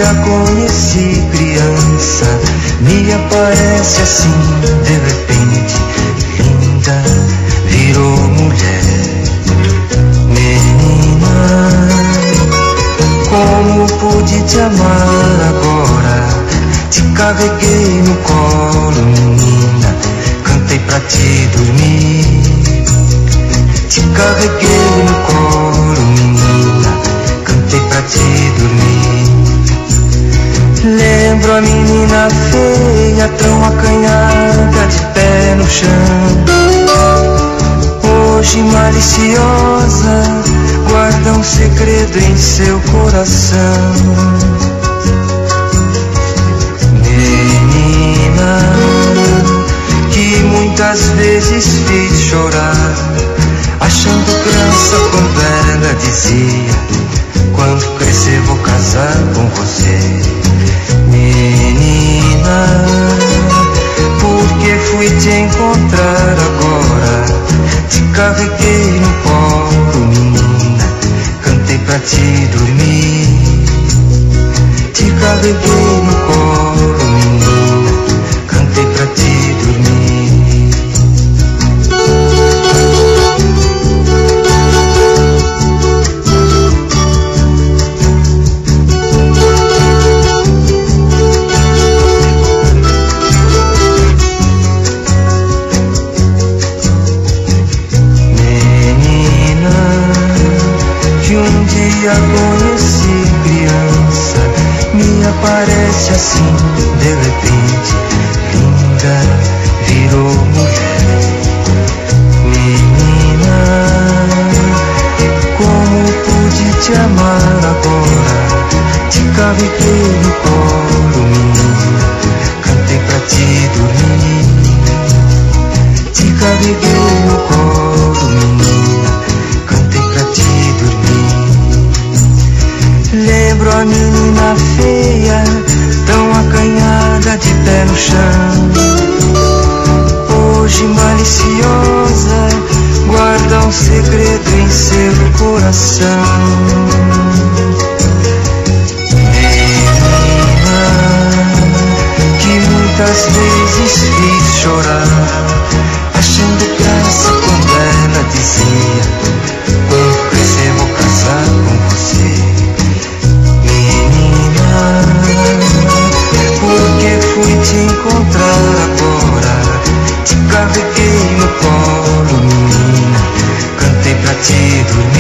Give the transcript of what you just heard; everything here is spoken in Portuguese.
a conheci criança, me aparece assim de repente, linda, virou mulher. Menina, como pude te amar agora? Te carreguei no colo, menina, cantei pra te dormir. Te carreguei no colo, menina, cantei pra te dormir. Lembro a menina feia, tão acanhada, de pé no chão. Hoje maliciosa, guarda um segredo em seu coração. Menina, que muitas vezes fiz chorar, achando graça quando ela dizia: quando crescer vou casar com você. Menina, porque fui te encontrar agora? Te carreguei no colo, menina, cantei pra te dormir. Te carreguei no colo, menina, cantei pra te dormir. A conheci criança, me aparece assim de repente, linda, virou mulher. Menina, como pude te amar agora? Te carreguei no colo, menina, cantei pra te dormir. Te carreguei no colo, menina, cantei pra te dormir. Lembro a menina feia, tão acanhada, de pé no chão. Hoje maliciosa, guarda um segredo em seu coração. Menina, que muitas vezes fiz chorar, achando graça quando ela dizia: quando crescer vou casar com você. Porque fui te encontrar agora? Te carreguei no colo, menina, cantei pra te dormir.